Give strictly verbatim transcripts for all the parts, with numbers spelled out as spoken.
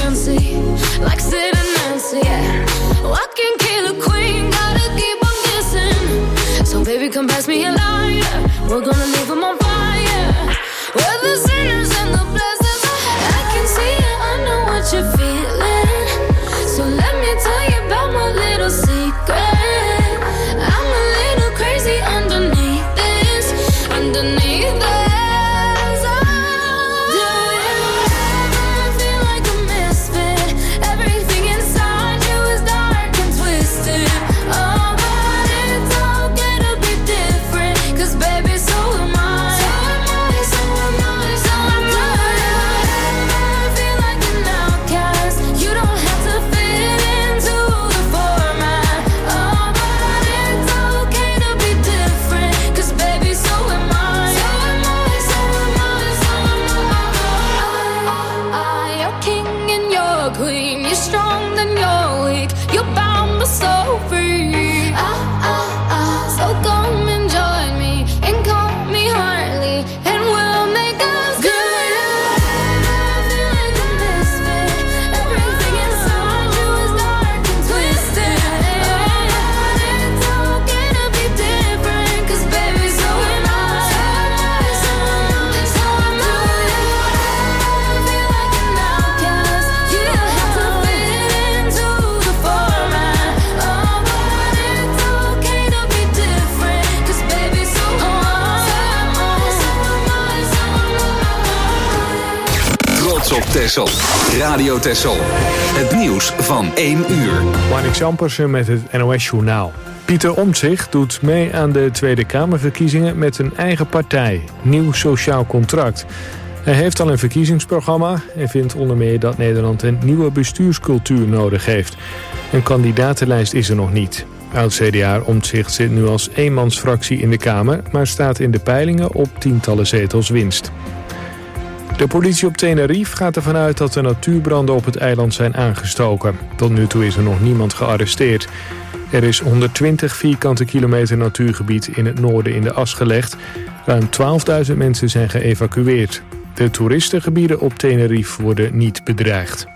fancy, like Sid and Nancy, yeah. Oh, I can kill a queen, gotta keep on guessing. So baby, come pass me a lighter, we're gonna leave them on fire. We're the sinners and the blessings. I can see it, I know what you're feeling. So let me tell you about my little secret. I'm a little crazy underneath this, underneath this. Texel. Radio Texel. Het nieuws van één uur. Marnix Ampersen met het N O S-journaal. Pieter Omtzigt doet mee aan de Tweede Kamerverkiezingen met een eigen partij. Nieuw Sociaal Contract. Hij heeft al een verkiezingsprogramma en vindt onder meer dat Nederland een nieuwe bestuurscultuur nodig heeft. Een kandidatenlijst is er nog niet. Oud-C D A Omtzigt zit nu als eenmansfractie in de Kamer, maar staat in de peilingen op tientallen zetels winst. De politie op Tenerife gaat ervan uit dat de natuurbranden op het eiland zijn aangestoken. Tot nu toe is er nog niemand gearresteerd. Er is honderdtwintig vierkante kilometer natuurgebied in het noorden in de as gelegd. Ruim twaalfduizend mensen zijn geëvacueerd. De toeristengebieden op Tenerife worden niet bedreigd.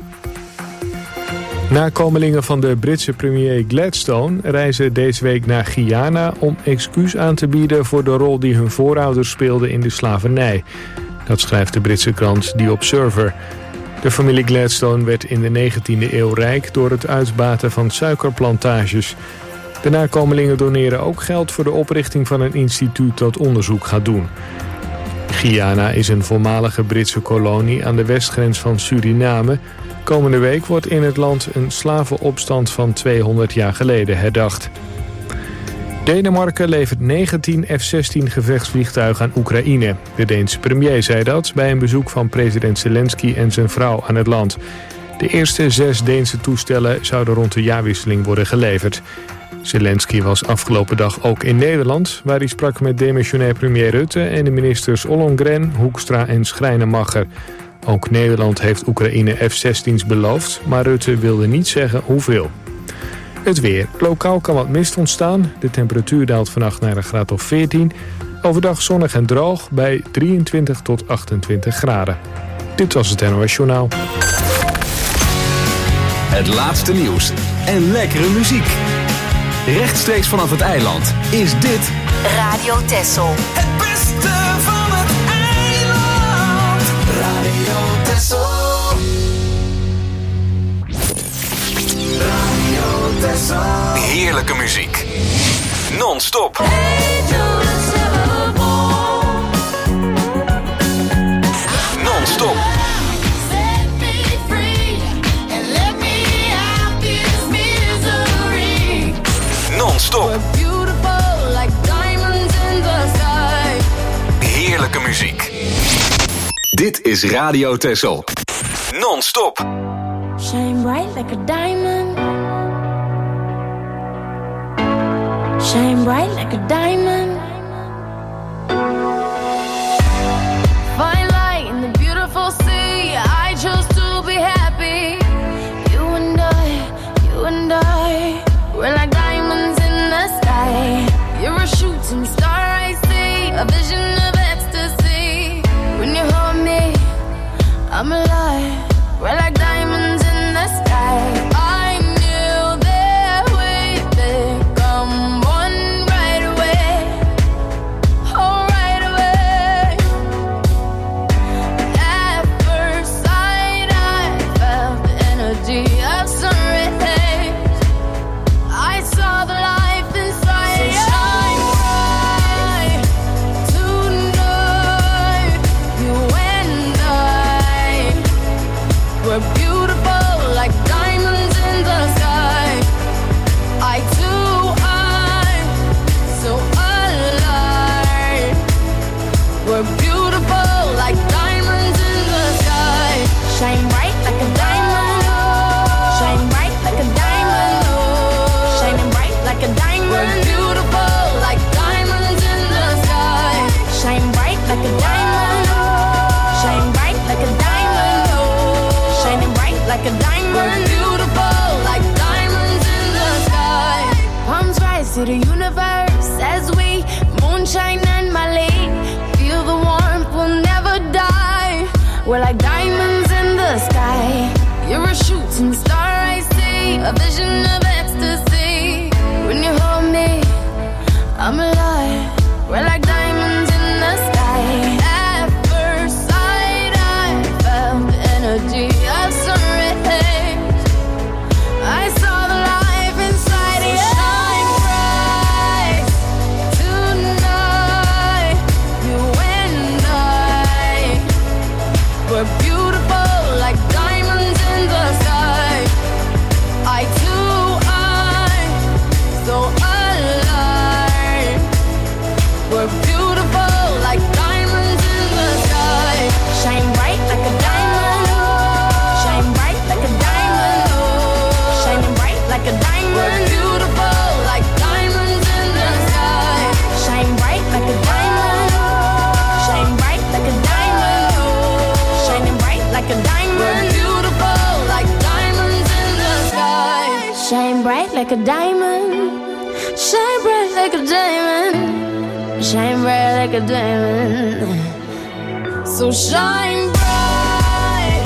Nakomelingen van de Britse premier Gladstone reizen deze week naar Guyana om excuus aan te bieden voor de rol die hun voorouders speelden in de slavernij. Dat schrijft de Britse krant The Observer. De familie Gladstone werd in de negentiende eeuw rijk door het uitbaten van suikerplantages. De nakomelingen doneren ook geld voor de oprichting van een instituut dat onderzoek gaat doen. Guyana is een voormalige Britse kolonie aan de westgrens van Suriname. Komende week wordt in het land een slavenopstand van tweehonderd jaar geleden herdacht. Denemarken levert negentien F zestien gevechtsvliegtuigen aan Oekraïne. De Deense premier zei dat bij een bezoek van president Zelensky en zijn vrouw aan het land. De eerste zes Deense toestellen zouden rond de jaarwisseling worden geleverd. Zelensky was afgelopen dag ook in Nederland, waar hij sprak met demissionair premier Rutte en de ministers Ollongren, Hoekstra en Schrijnemacher. Ook Nederland heeft Oekraïne F zestien's beloofd, maar Rutte wilde niet zeggen hoeveel. Het weer. Lokaal kan wat mist ontstaan. De temperatuur daalt vannacht naar een graad of veertien. Overdag zonnig en droog bij drieëntwintig tot achtentwintig graden. Dit was het N O S Journaal. Het laatste nieuws en lekkere muziek. Rechtstreeks vanaf het eiland is dit Radio Texel. Het beste van het eiland. Radio Texel. Radio Texel. Heerlijke muziek. Non-stop. Non-stop. Non-stop. Heerlijke muziek. Dit is Radio Texel. Non-stop. Shine bright like a diamond. Shine bright like a diamond. Fine light in the beautiful sea. I chose to be happy. You and I, you and I, we're like diamonds in the sky. You're a shooting star, I see, a vision of ecstasy. When you hold me, I'm alive. We're like diamonds like a diamond. We're beautiful like diamonds in the sky. Palms rise to the universe as we moonshine and Malay. Feel the warmth, we'll never die. We're like diamonds in the sky. You're a shooting star I see, a vision of ecstasy. When you hold me, I'm alive. We're like diamonds in the sky. At first sight, I felt the energy of sun rays. I saw the life inside you. Shine bright tonight. You and I, we're beautiful like diamonds in the sky. I too, I, so alive. We're beautiful like diamonds in the sky. Shine bright like a diamond. Shine bright like a diamond. Shining bright like a diamond. We're beautiful like diamonds in the sky. Shine bright like a diamond. Shine bright like a diamond. Shining bright like a diamond. We're beautiful like diamonds in the sky. Shine bright like a diamond. Shine bright like a diamond. Shine bright like a diamond. So shine bright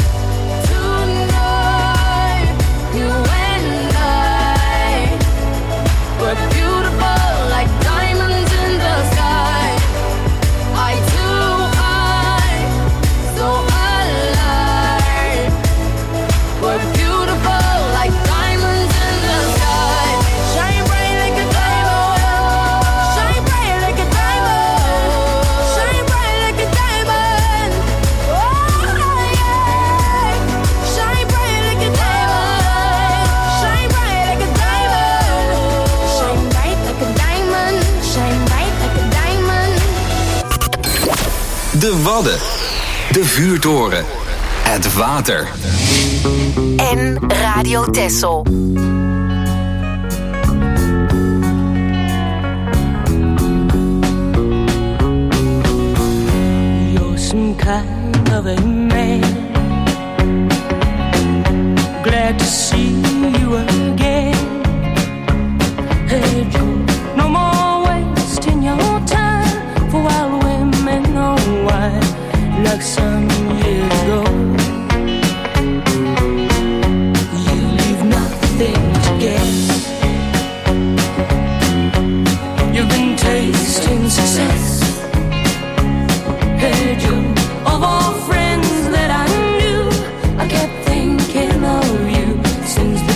tonight. You and I, we're beautiful like diamonds in the sky. I too, I, so alive. We're beautiful like diamonds in the sky. Shine bright like a diamond. Shine bright like a diamond. Shine bright like a diamond. Oh yeah. Shine bright like a diamond. Shine bright like a diamond. Shine bright like a diamond. Shine bright like a diamond. De Wadden. De Vuurtoren. Het water. En Radio Texel. You're some kind of a man. Glad to see you again. Hey Joe, no more wasting your time for wild women on wine like some years ago. You leave nothing to guess. You've been tasting success. Hey Joe, of all friends that I knew, I kept thinking of you since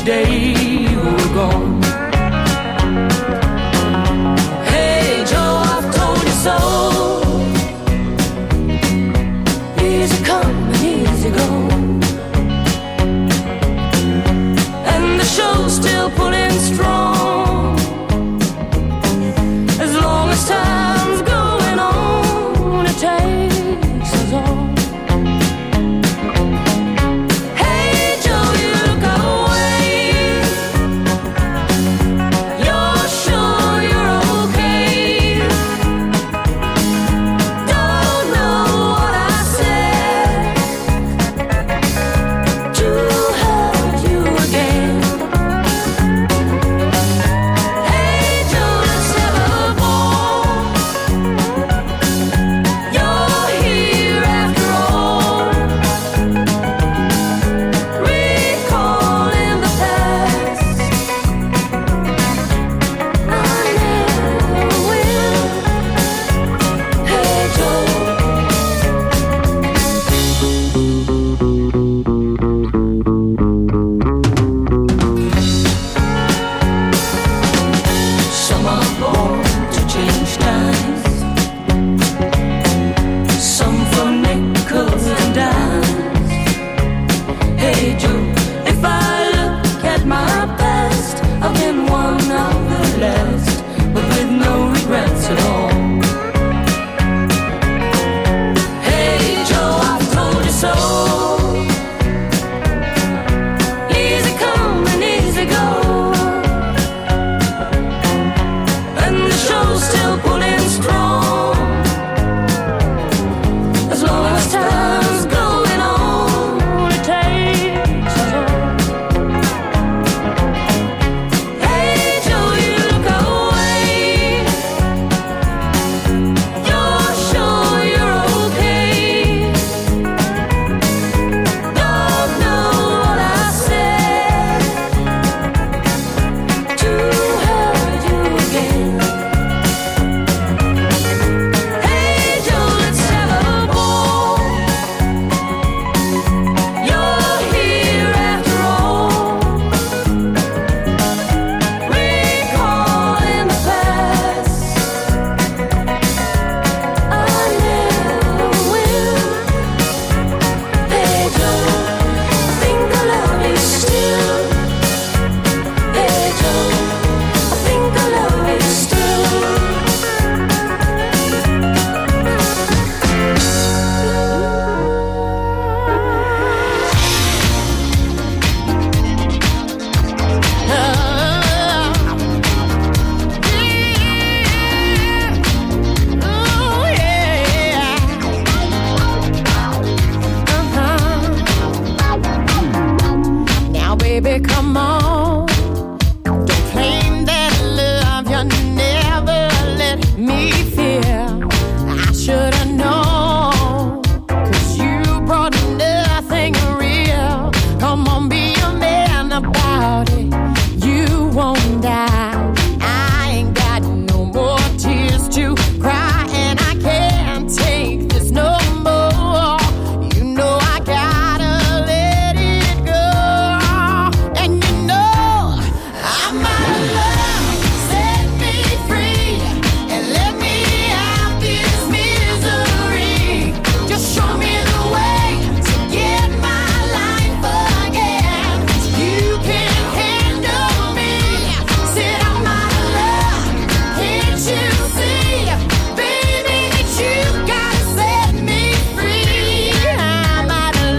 baby, come on. Don't claim that love you never let me feel. I should've known, 'cause you brought nothing real. Come on, be a man about it. You won't die. I ain't got no more tears to cry, and I can't take this no more. You know I gotta let it go. And you know I'm out of love. Set me free and let me out this misery. Just show me the way to get my life again. You can't handle me. Said I'm out of love. Can't you see, baby, that you gotta set me free? I'm out of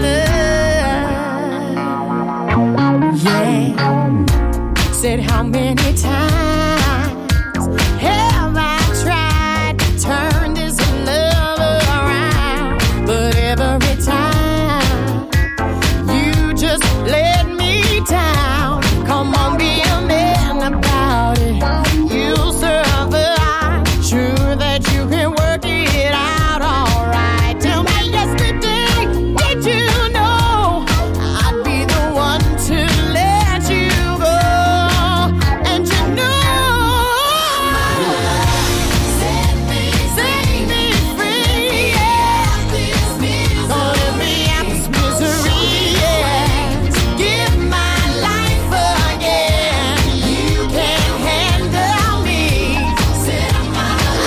love. Yeah. Said how many times have I tried to turn this love around? But every time you just let me down. Come on, be a man about it. You'll survive. Sure that you can work it out alright. Tell me yesterday, did you know I'd be the one to let you go? And you know set me, set me free, yeah. Gonna let me out this misery, yeah. Give my life again. You can't handle me. Said I'm out of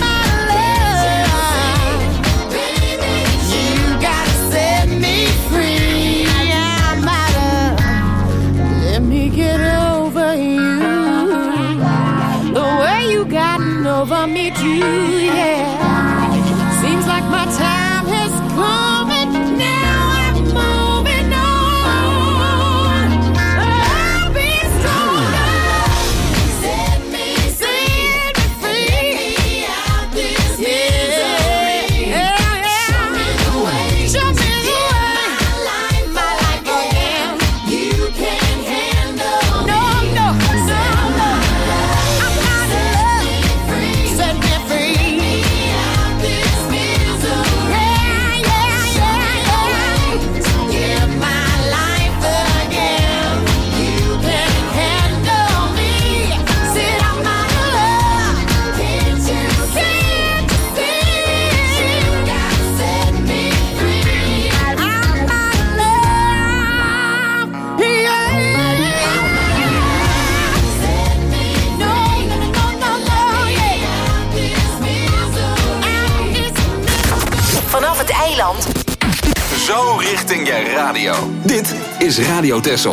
love. Baby, you gotta set me free. I'm out of. Let me get over you. The way you gotten over me too, yeah. Seems like my time has come and now I'm moving on. I'll be stronger. Set me, set me free. Let me out this misery. Yeah, yeah. Show me the way. Show me the way. My life, my life again. You can't handle no, me. No, no, no. I'm out of love. Set me free. Let me out this misery. Yeah, yeah, yeah, yeah. Give my life again. You can't handle me. Said I'm out of love. Can't you see? You gotta set me free. I'm out of love. Yeah. Set me free. No, no, no, no, no, yeah. Out this misery. Out this misery. Vanaf het eiland Zo richting je radio. Dit is Radio Texel.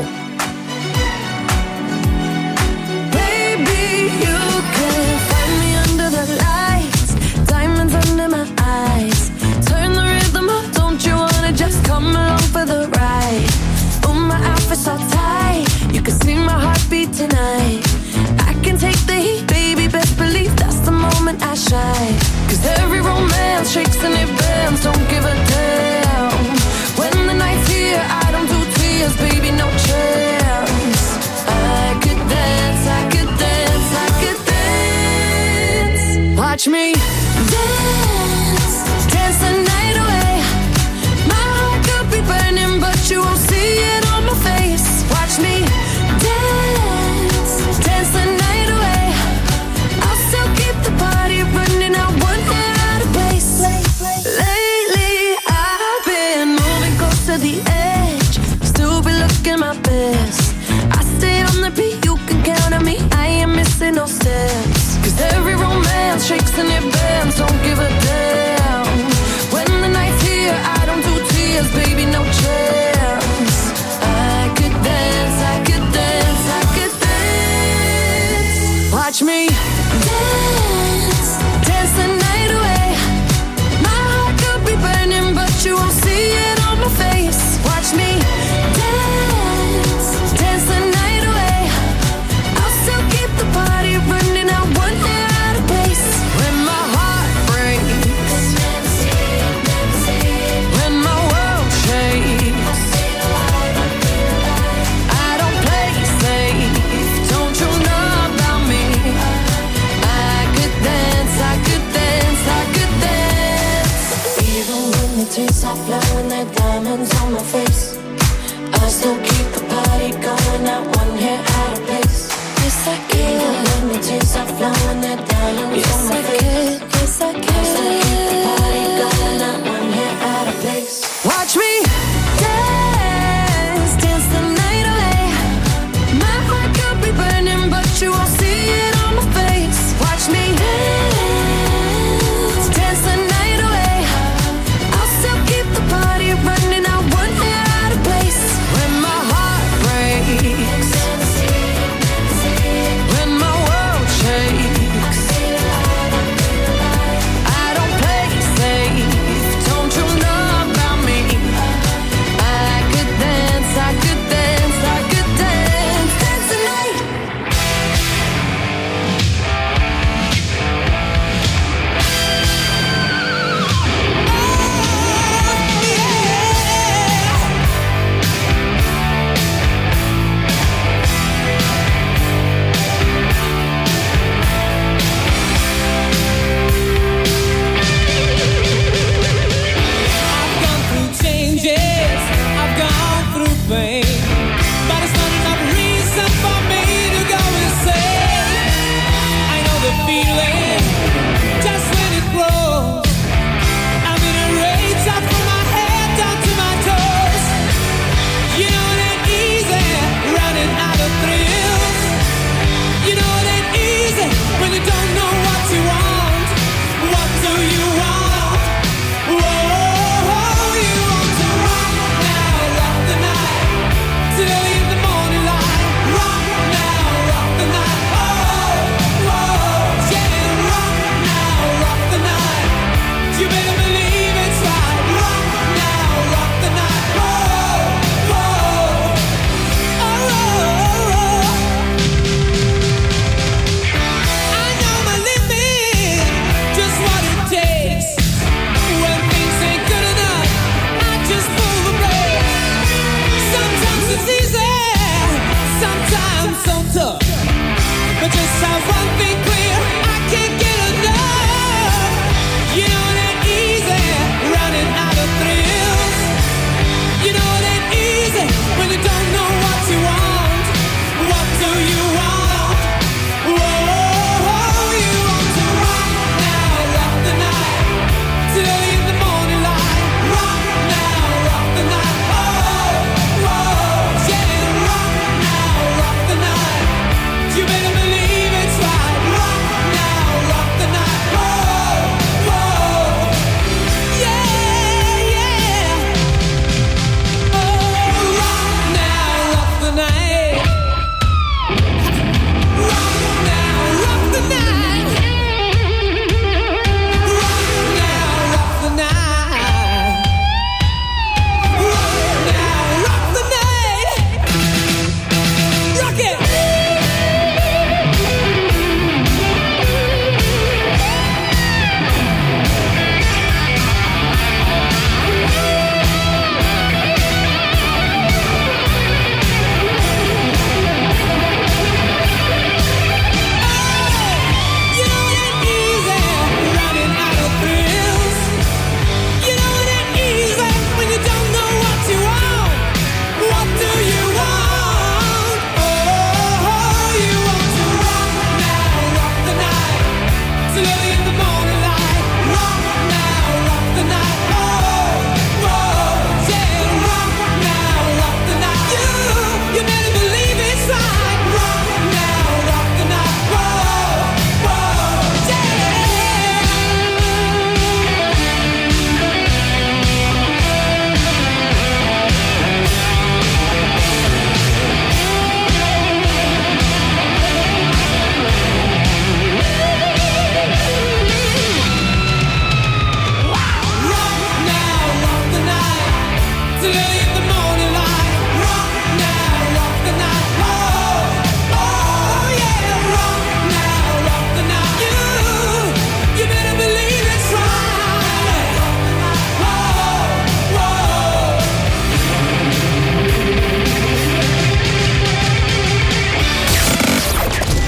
Baby, you can find me under the lights, diamonds under my eyes. Turn the rhythm up, don't you wanna just come along for the ride? Oh, my outfit's all tight, you can see my heartbeat tonight. I can take the heat, baby, best believe that's the moment I shine. 'Cause every romance shakes and it bends, don't give a damn. When the night's here, I don't do tears, baby, no chance. I could dance, I could dance, I could dance. Watch me dance, dance the night away. My heart could be burning, but you won't see it on my face. Watch me dance, dance the night away. I'll still keep the party running, I won't get out of place. Lately, I've been moving close to the edge, still be looking my best. I stay on the beat, you can count on me, I ain't missing no steps. 'Cause every romance shakes and it bends, don't give a damn. When the night's here, I don't do tears, baby, no chance. I could dance, I could dance, I could dance. Watch me dance, dance the night away. My heart could be burning, but you won't see it on my face. Watch me dance, dance the night away. I'll still keep the party running, I won't get out of place. When my heart breaks, when my world shakes.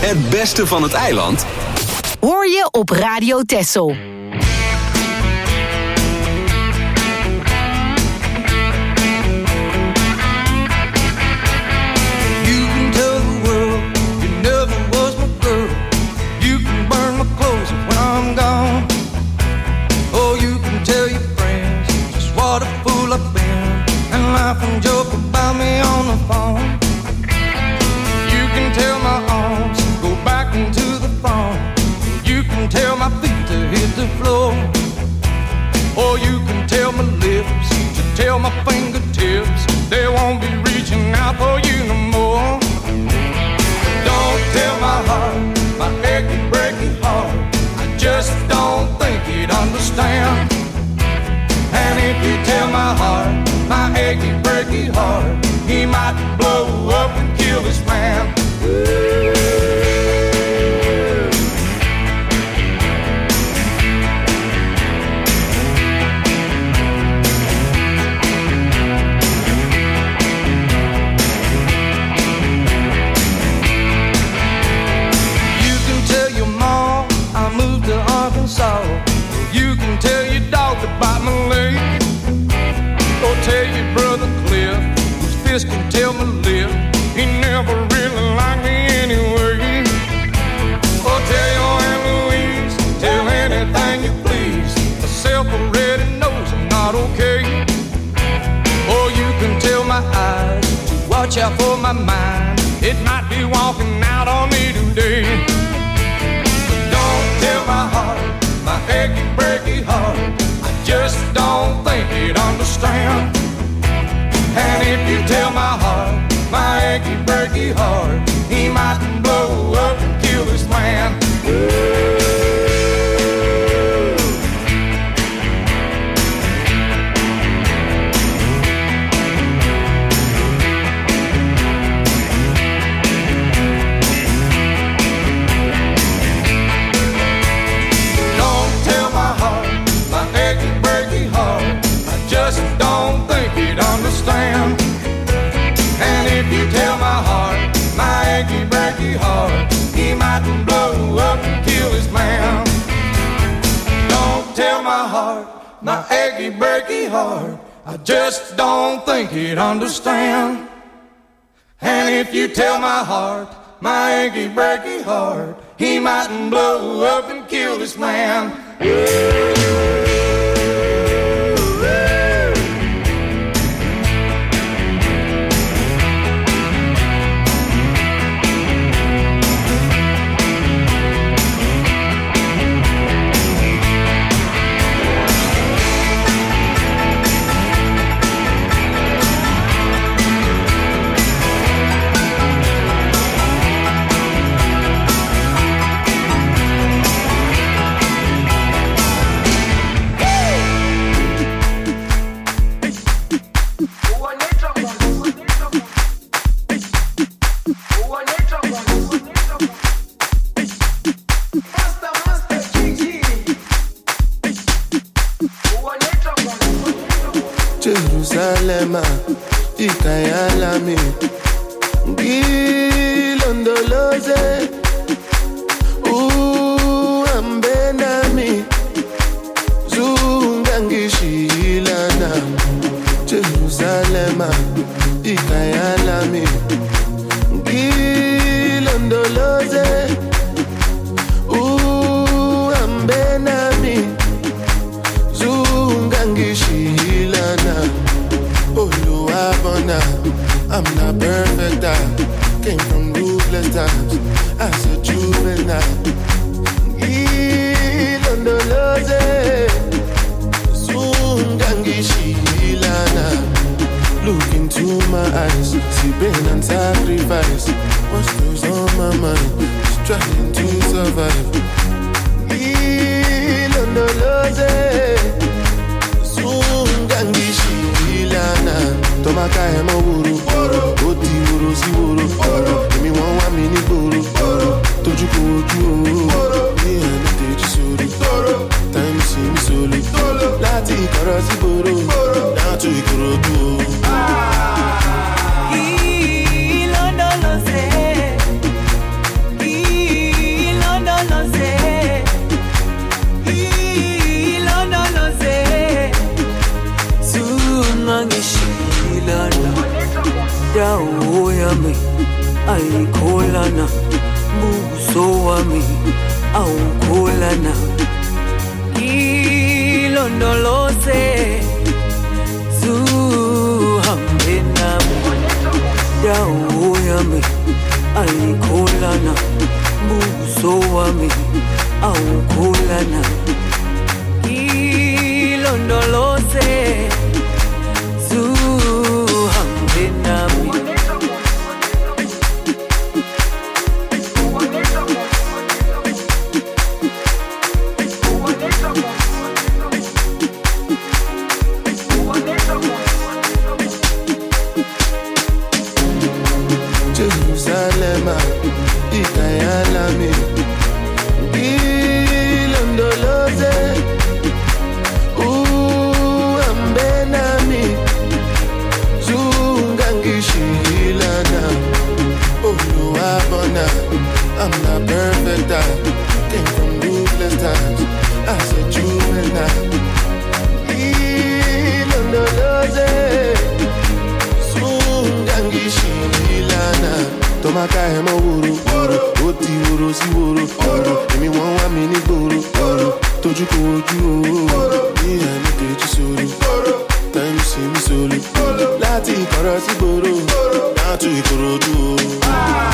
Het beste van het eiland hoor je op Radio Texel. Laugh and joke about me on the phone. You can tell my arms go back into the phone. You can tell my feet to hit the floor. Or you can tell my lips to tell my fingertips they won't be reaching out for you no more. Don't tell my heart, my achy breaky heart, I just don't think he'd understand. And if you tell my heart, my achy, breaky heart, he might blow up and kill this man. You can tell your mom I moved to Arkansas. You can tell your dog to bite my leg. Or tell your brother Cliff, whose fist can tell my lip, he never really liked me anyway. Or tell your Aunt Louise, tell anything you please, myself already knows I'm not okay. Or you can tell my eyes to watch out for my mind, it might be walking out on me today. But don't tell my heart, my achy breaky heart, I just don't think he'd understand. And if you tell my heart, my achy breaky heart, he might blow up and kill this man. Don't tell my heart, my achy breaky heart, I just don't think he'd understand. And if you tell my heart, my achy breaky heart, he might blow up and kill his man. Don't tell my heart, my achy breaky heart, I just don't think he'd understand. And if you tell my heart, my achy breaky heart, he might blow up and kill this man. Jerusalem, ikayalami, gilondoloze, uambenami, zungangishilana. Jerusalem, ikayalami, gilondoloze, uambenami, zungangishilana. Oluwabona, I'm not perfect, I came from ruthless times as a juvenile. Ilondoloze, zungangishilana. Look into my eyes, see pain and sacrifice. What's goes on my mind, just trying to survive. Ilondoloze, zungangishilana. Tomaka emo wuru, oti wuru si wuru. Emi won wa mi ni gboro, toju ko oju o. Me and the teji soro, time see me solo. Lati ikoro si gboro, now to Ikorodu. Ilondoloze, ayikholana buso wami awukholana ilondoloze zuhambe nami dawo yami ayikholana buso wami awukholana ilondoloze zuhambe nami Jerusalem, ikayalami ilondoloze uhambe nami zungangishilana oluwabona. I'm not perfect, I came from ruthless times as a juvenile. Ilondoloze zungangishilana tomaka hemo wuru wuru oti wuru si wuru wuru emi won wa mi ni gboro wuru toju ko oju o ni ani teji soro time see me solo lati ikoro si gboro na tu ikoroju o.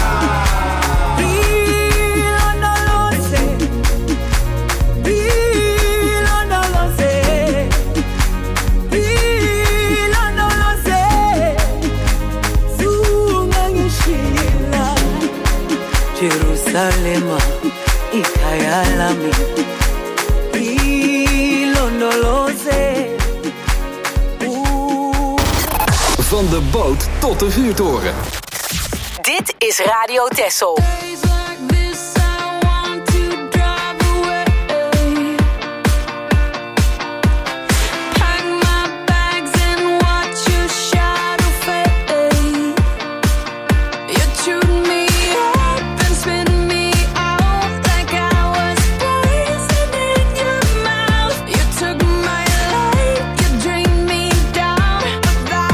Jerusalema ikayalami ilondoloze. Van de boot tot de vuurtoren. Dit is Radio Texel.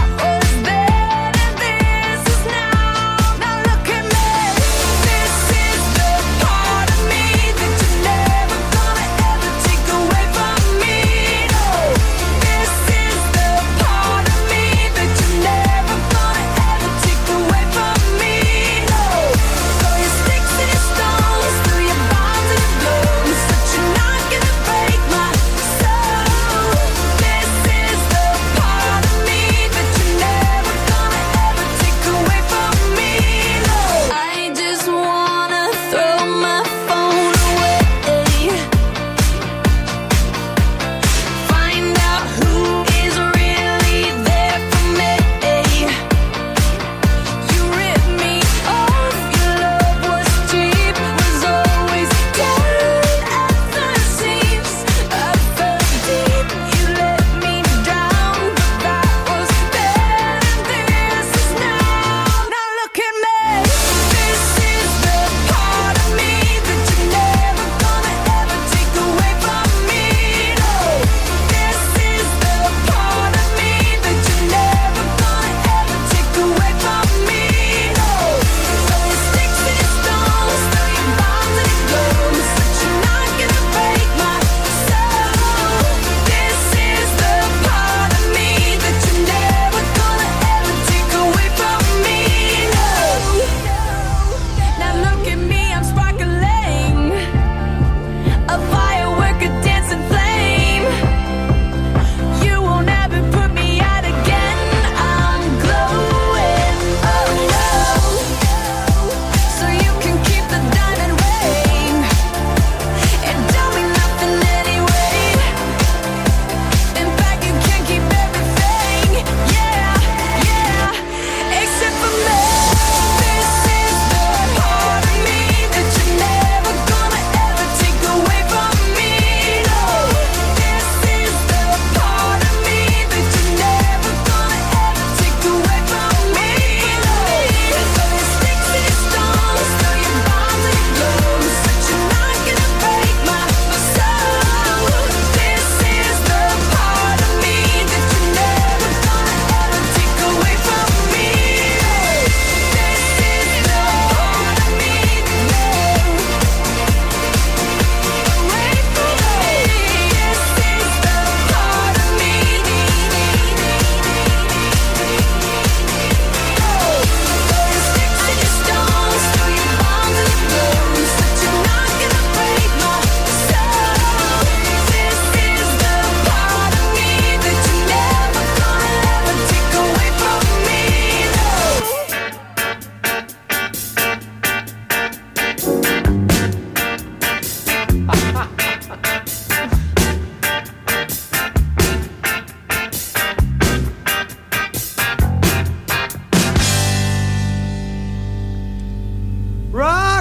This is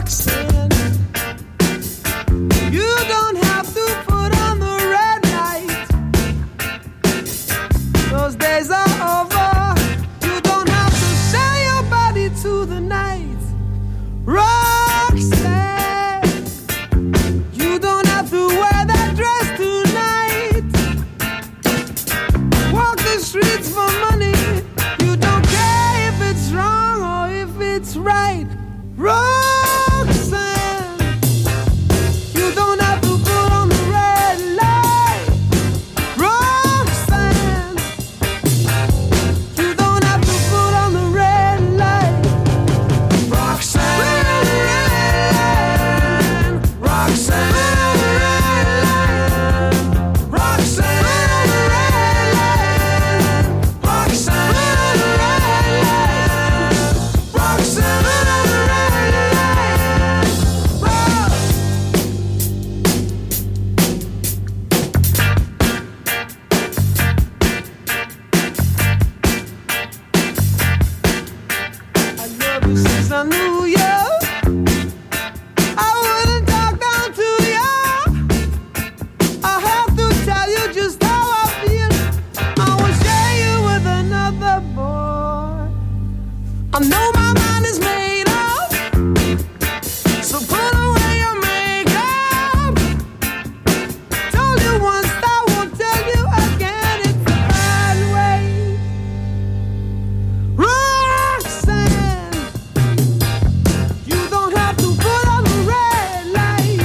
Roxanne, you don't have to put on the red light. Those days are over. You don't have to sell your body to the night. Roxanne, you don't have to wear that dress tonight. Walk the streets for money. You don't care if it's wrong or if it's right. Roxanne, you don't have to put on the red light. Roxanne, you don't have to put on the red light. Roxanne, Roxanne, Roxanne, Roxanne, Roxanne, Roxanne. I love you since I knew you. I wouldn't talk down to you. I have to tell you just how I feel. I won't share you with another boy. I know my mind is made up, so put away your makeup. Told you once, I won't tell you again. It's the bad way. Roxanne, you don't have to put on the red light.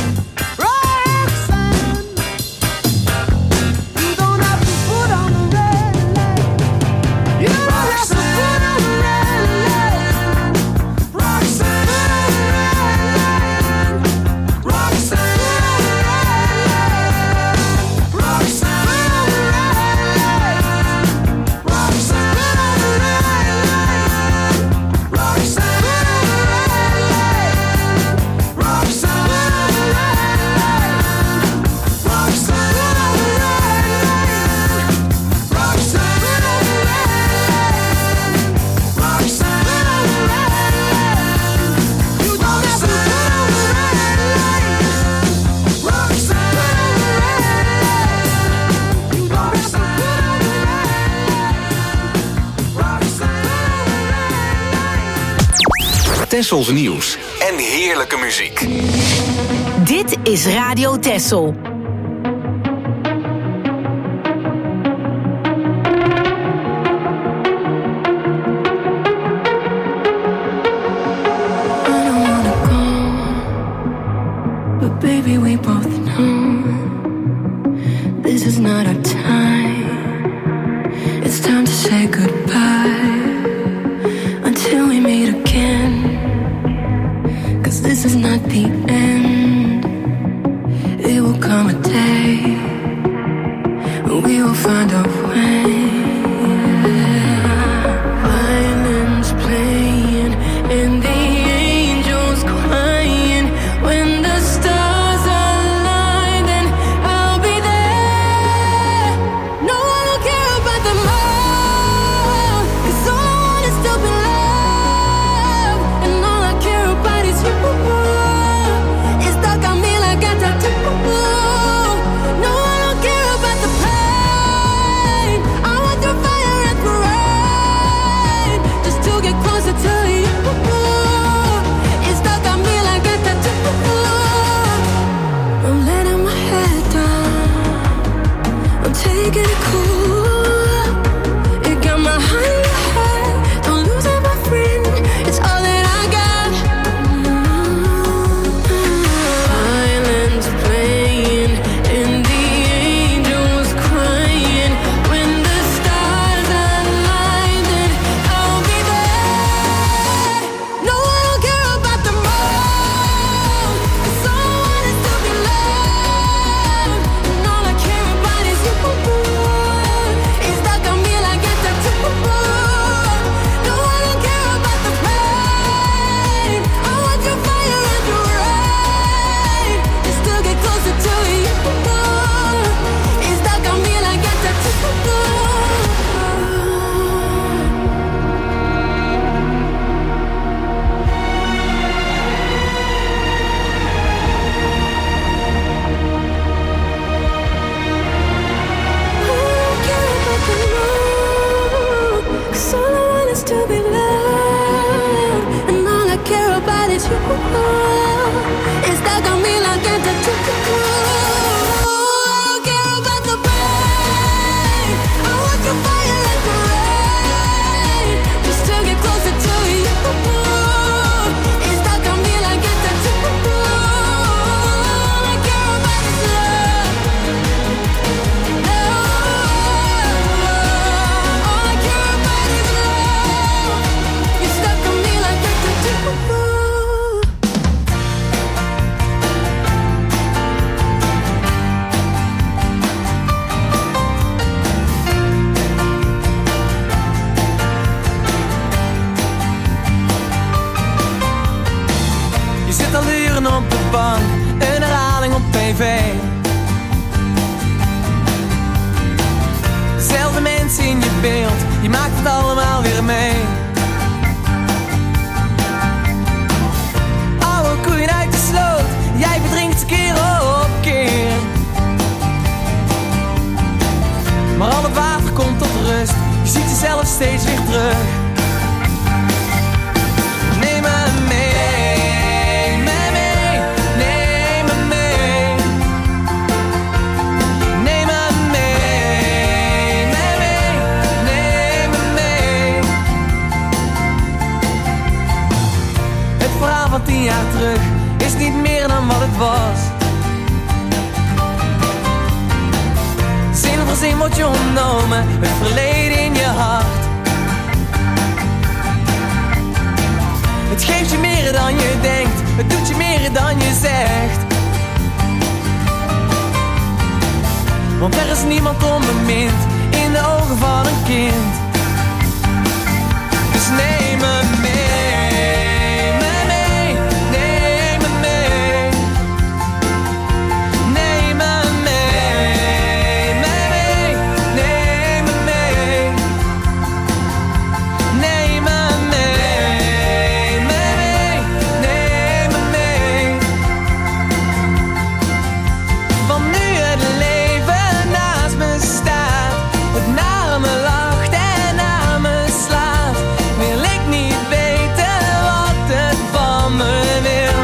Roxanne, you don't have to put on the red light. You don't have to put on the red light. Roxanne, Roxanne, Roxanne, Tessels nieuws en heerlijke muziek. Dit is Radio Tessel. But baby, we both know this is not our time. It's time to say goodbye until we meet again. 'Cause this is not the end. It will come a day when we will find a way. Violins playing and the angels crying when the stars align op de bank, een herhaling op tv. Dezelfde mensen in je beeld, je maakt het allemaal weer mee. Oude koeien uit de sloot, jij verdrinkt keer op keer. Maar al het water komt tot rust, je ziet jezelf steeds weer terug. Neem me mee, me mee, neem me mee. Neem me mee, me mee, neem me mee. Het verhaal van tien jaar terug is niet meer dan wat het was. Zin voor zin wordt je ontnomen, het verleden in je hart. Het geeft je meer dan je denkt, het doet je meer dan je zegt. Want er is niemand onbemind in de ogen van een kind. Dus neem me mee, me mee, neem me mee. Neem me mee, me mee, neem me mee. Neem me mee, me mee, neem me mee. Want nu het leven naast me staat, het naar me lacht en naar me slaat, wil ik niet weten wat het van me wil.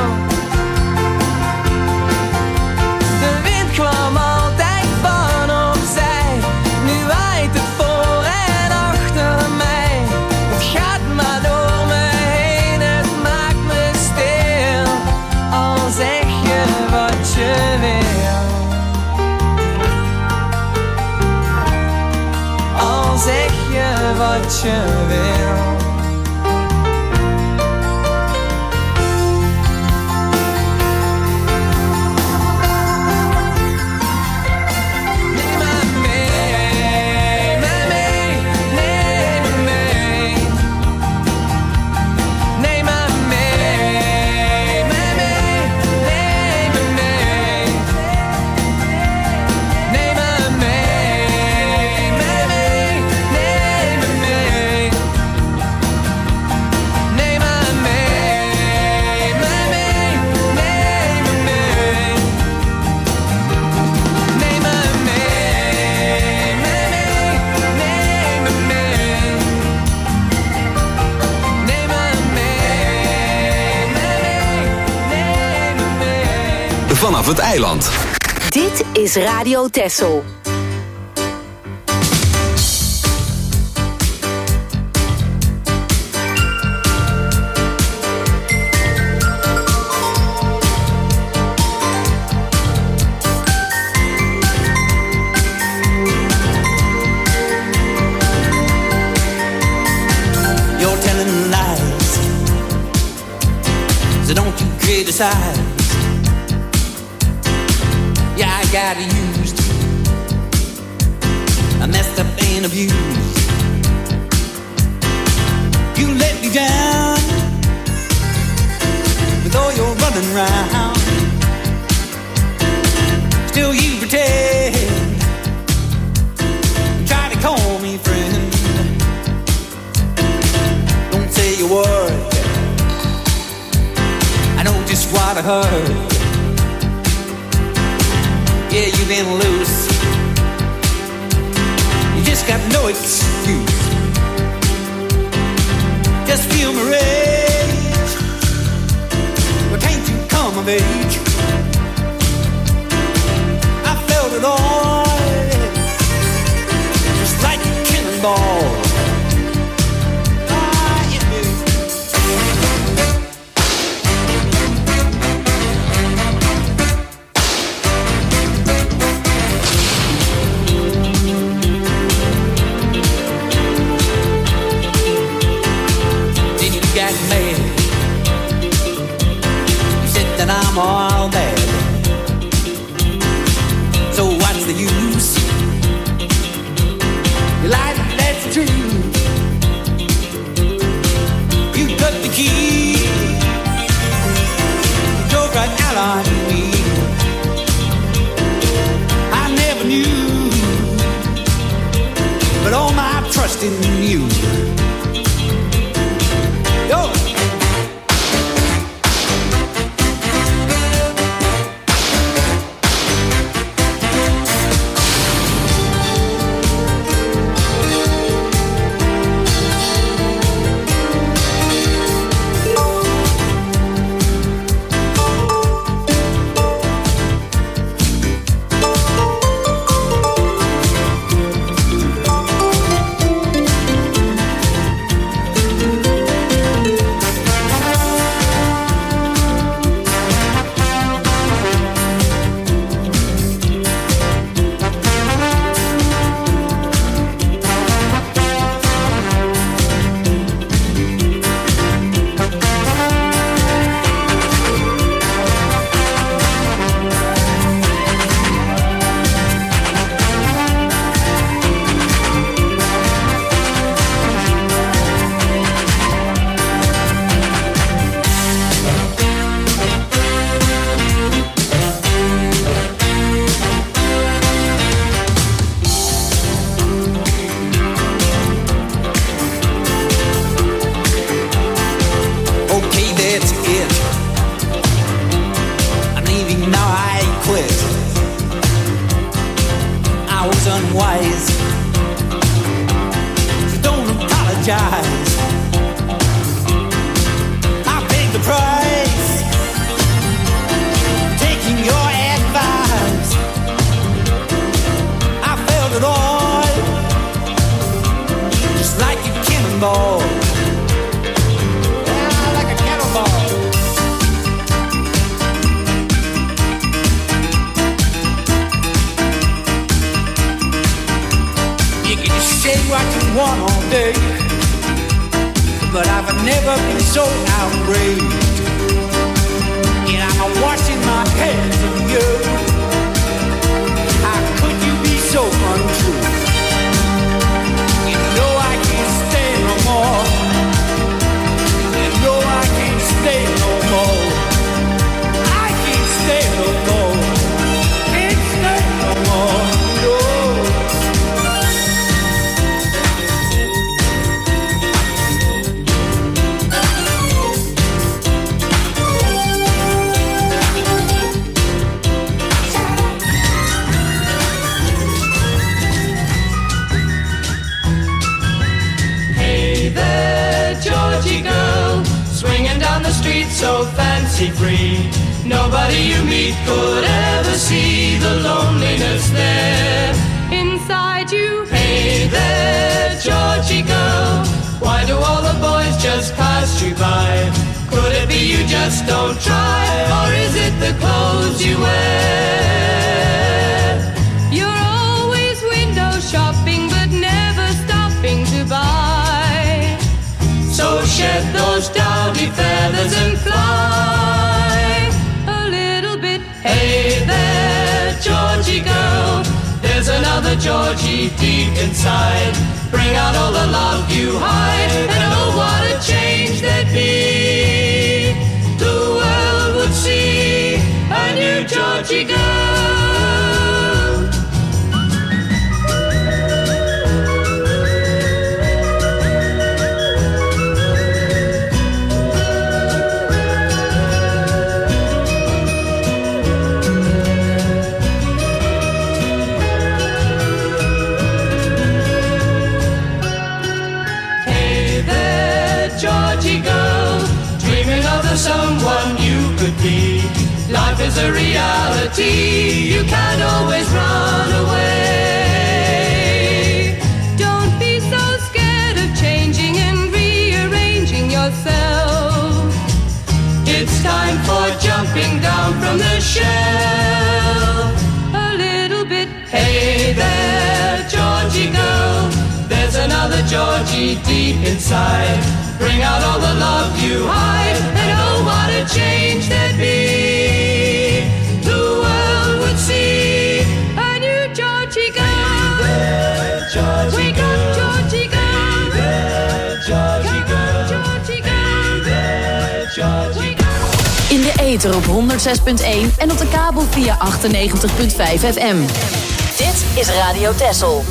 De wind kwam altijd van opzij, nu waait het voor en achter mij. Het gaat maar door me heen, het maakt me stil. Al zeg je wat je wil. Al zeg je wat je wil. Neem me mee, me mee, neem me mee. Neem me mee, me mee, neem me mee. Neem me mee, me mee, neem me mee. Neem me mee, me mee, neem me mee. Neem me mee, me mee, neem me mee. Neem me mee, me mee, neem me mee. Vanaf het eiland. Dit is Radio Texel. You're telling lies, so don't you criticize. Yeah, I got used, I messed up and abused. You let me down with all your running round. Still you pretend, try to call me friend. Don't say a word, I know just what I heard. Yeah, you've been loose, you just got no excuse. Just feel my rage, but can't you come of age? I felt it all, just like a cannonball. Ah, yeah, baby. I'm all bad, so what's the use? You lied, that's true. You cut the key, drove right out on me. I never knew, but all my trust in you. Yo. So fancy free, nobody you meet could ever see the loneliness there inside you. Hey there, Georgie girl, why do all the boys just pass you by? Could it be you just don't try, or is it the clothes you wear? You're always window shopping, but never stopping to buy. So shed those dowdy feathers and fly a little bit. Hey there, Georgie girl, there's another Georgie deep inside. Bring out all the love you hide, and oh, what a change there'd be. The world would see a new Georgie girl. Someone you could be. Life is a reality, you can't always run away. Don't be so scared of changing and rearranging yourself. It's time for jumping down from the shelf a little bit. Hey there, Georgie girl, there's another Georgie deep inside. Bring out all the love you hide, and oh, what a change there'd be. The world would see a new Georgie girl. Hey there, Georgie Wake girl. Up, Georgie girl. Hey there, Georgie Come girl. On, Georgie girl. Hey there, Georgie girl. In de ether op honderd zes punt één en op de kabel via achtennegentig punt vijf F M. Dit is Radio Texel.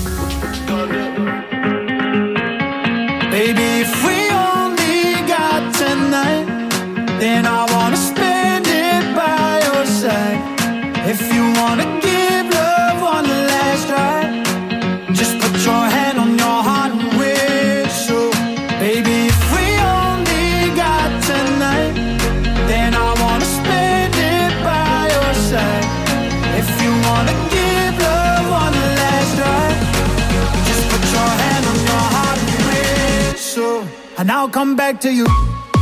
Baby, if we only got tonight, then I wanna spend it by your side. If you wanna give love one last try, just put your hand on your heart and whistle. Baby, if we only got tonight, then I wanna spend it by your side. If you wanna give love one last try, just put your hand on your heart and whistle, and I'll come back to you.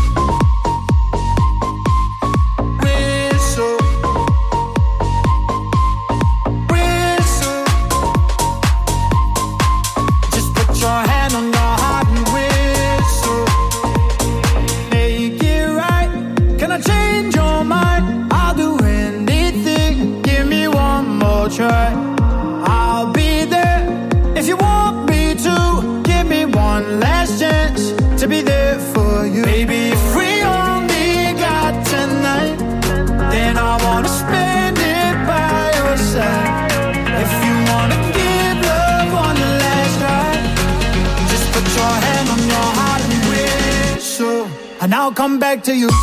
Try. I'll be there if you want me to. Give me one last chance to be there for you. Baby, if we only got tonight, then I wanna spend it by your side. If you wanna give love one last try, just put your hand on your heart and whistle, and I'll come back to you.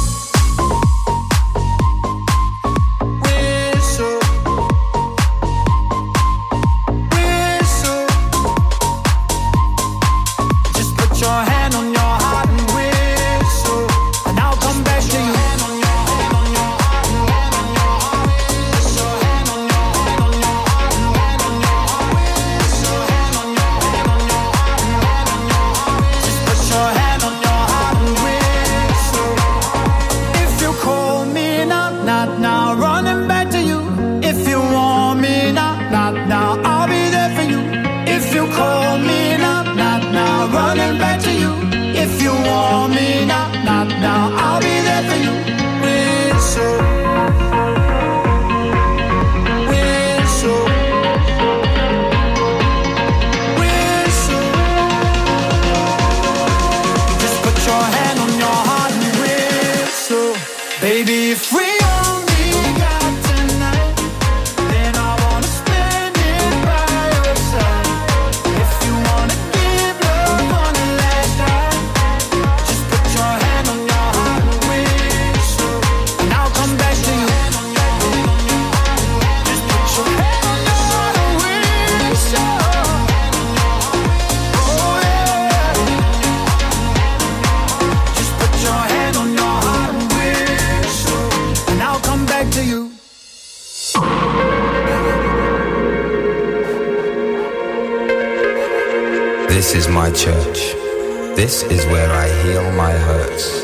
This is my church. This is where I heal my hurts.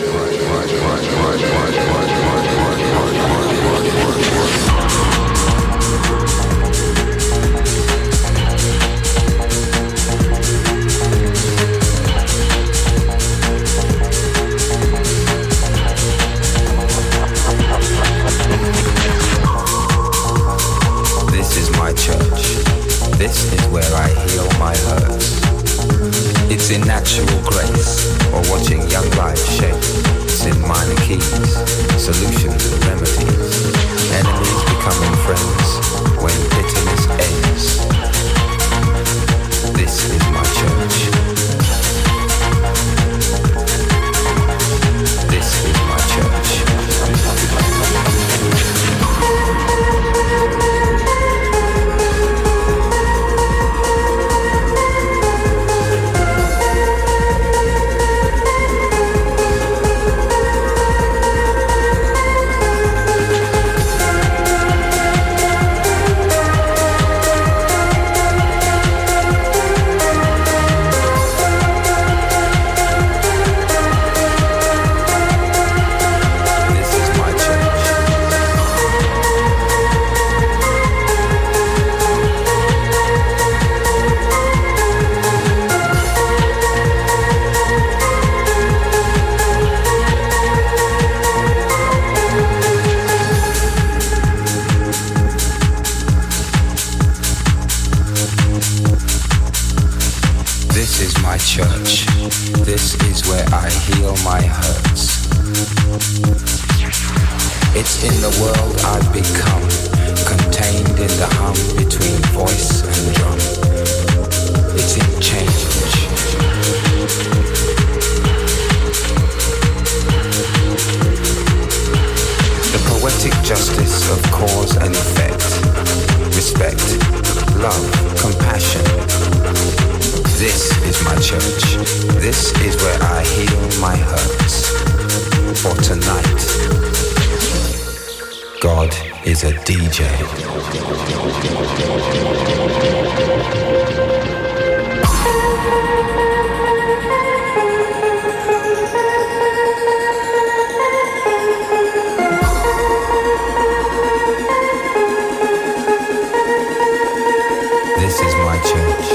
This is my church. This is where I heal my hurts. It's in natural grace or watching young life It's in the world I've become, contained in the hum between voice and drum. It's in change. The poetic justice of cause and effect. Respect, love, compassion. This is my church. This is where I heal my hurts. For tonight, God is a D J. This is my church.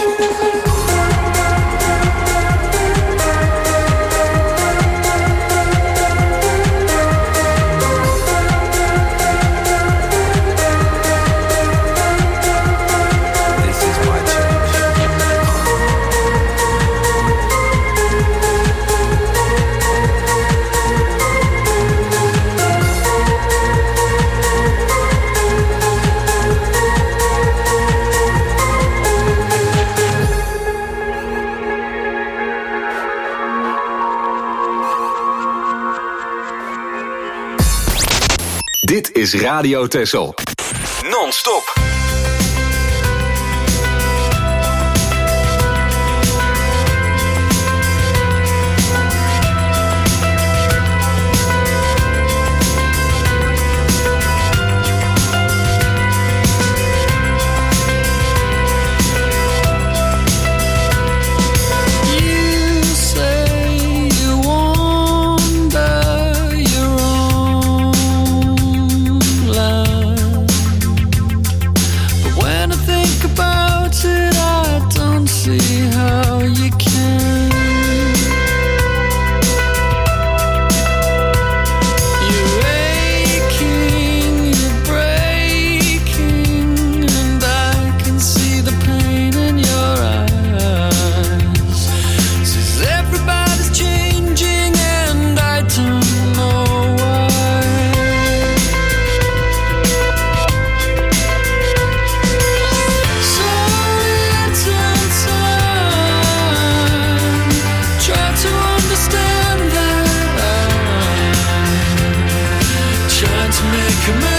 Dit is Radio Texel. Non-stop. Come on.